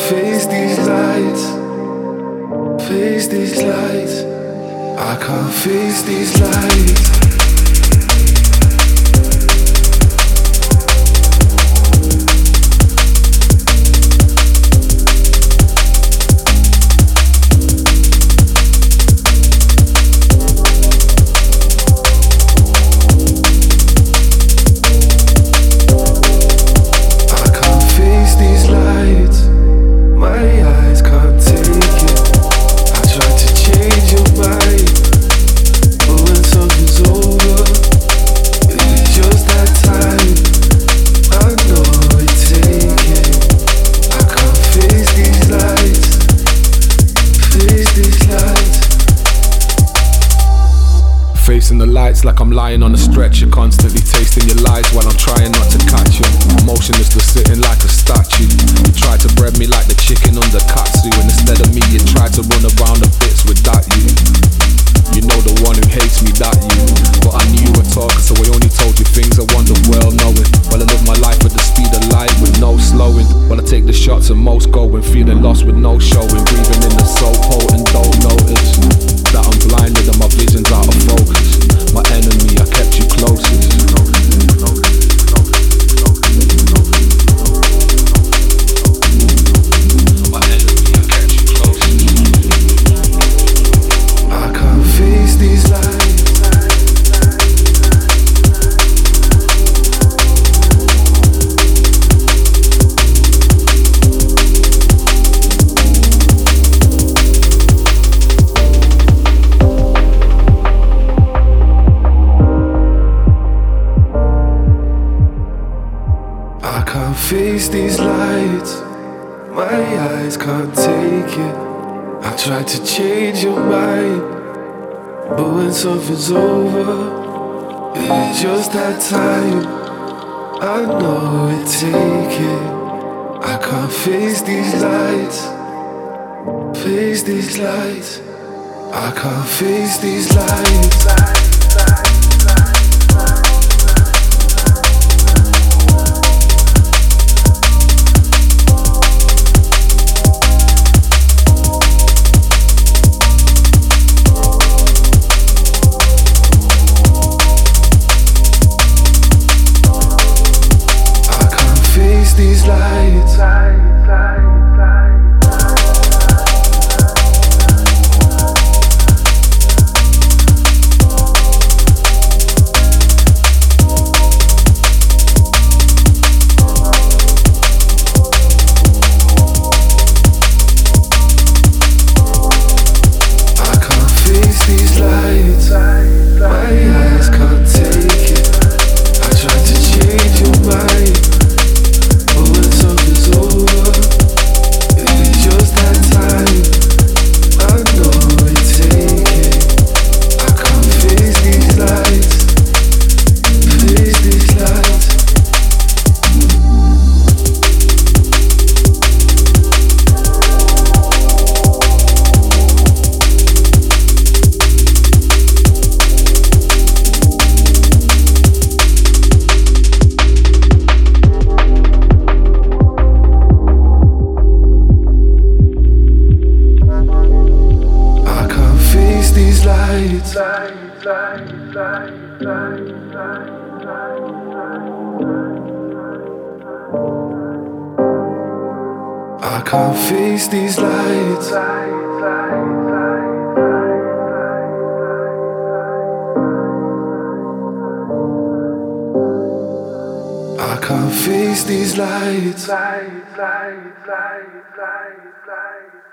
face these lights, face these lights. I can't face these lights. Facing the lights like I'm lying on a stretcher, constantly tasting your lies while I'm trying not to catch you. Motionless, just sitting like a statue. You try to bread me like the chicken under katsu, and instead of me you try to run around the bits with that you. You know the one who hates me, that you. But I knew you were talking, so I only told you things I want the world knowing. Well, I live my life at the speed of light with no slowing. Well, I take the shots and most going, feeling lost with no showing. Breathing in the so potent, don't notice that I'm blinded and my vision's out of focus. My enemy, I kept you closest. My enemy, I kept you closest. I can't face these lights. I can't face these lights. My eyes can't take it. I tried to change your mind, but when something's over, it's just that time. I know it, take it. I can't face these lights, face these lights. I can't face these lights. These lights. I can't face these lights. My eyes can't take it. I tried to change your mind, but when something's over, it's just that time. I know it, take it. I can't face these lights, face these lights. These lights. I can't face these lights. I can't face these lights.